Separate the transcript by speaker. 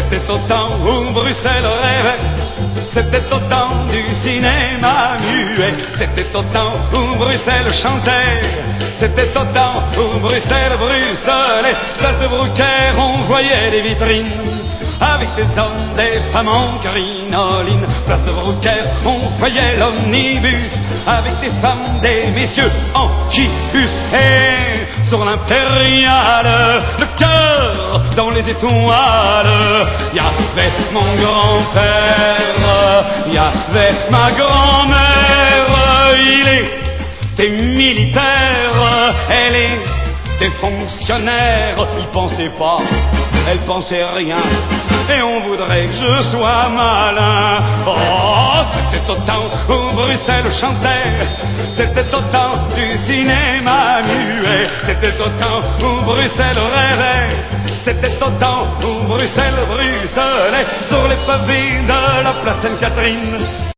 Speaker 1: C'était au temps où Bruxelles rêvait, c'était au temps du cinéma muet, c'était au temps où Bruxelles chantait, c'était au temps où Bruxelles bruxelait. Place de Bruckère, on voyait des vitrines avec des hommes, des femmes en crinoline. Place de Bruckère, on voyait l'omnibus avec des femmes, des messieurs en gibus. Et sur l'impériale, le cœur dans les étoiles, y avait mon grand-père, y avait ma grand-mère. Il était militaire, elle était fonctionnaire. Il pensait pas, elle pensait rien, et on voudrait que je sois malin. Oh, c'était au temps où Bruxelles chantait, c'était au temps du cinéma muet, c'était au temps où Bruxelles rêvait, c'était au temps où Bruxelles bruxelait sur les pavés de la place Sainte-Catherine.